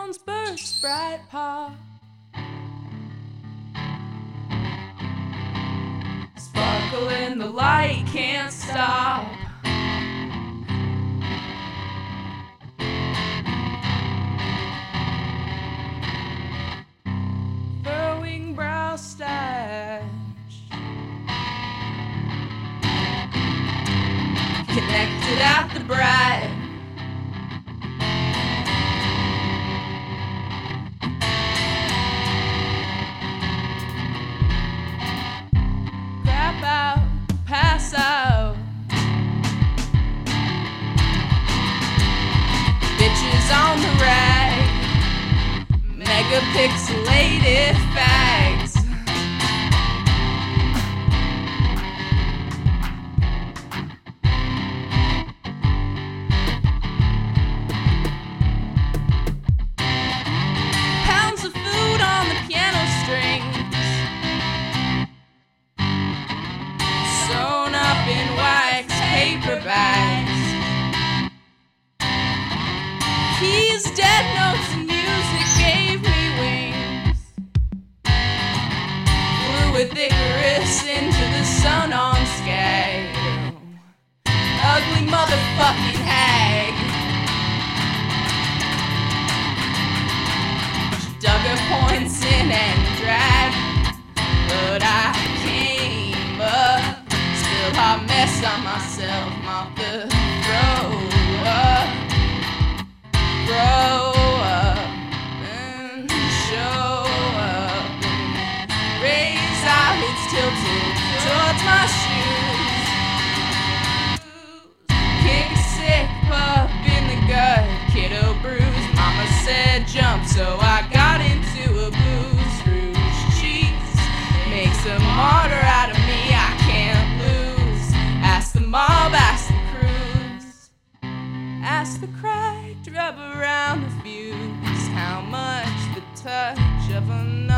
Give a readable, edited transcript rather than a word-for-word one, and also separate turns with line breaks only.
sounds burst bright pop. Sparkle in the light, can't stop. Furrowing brow stash, connected at the bright. Crap out, pass out. Bitches on the rag, megapixelated fags. Pounds of food on the piano strings, sewn up in wax paper bags. Keys, dead notes, and music gave me wings. Flew with Icarus into the sun on Skag. Ugly motherfucking hag. She dug her points in and dragged, but I came up. Still hot mess on myself, mop the throw up. Grow up and show up. Raise eyelids tilted towards my shoes. Kick a sick pup in the gut, kiddo bruise. Mama said jump, so I got into a booze. Rouge cheeks makes a martyr out of me. I can't lose. Ask the mob, ask the cruise, ask the cracked rub around the fuse. How much the touch of another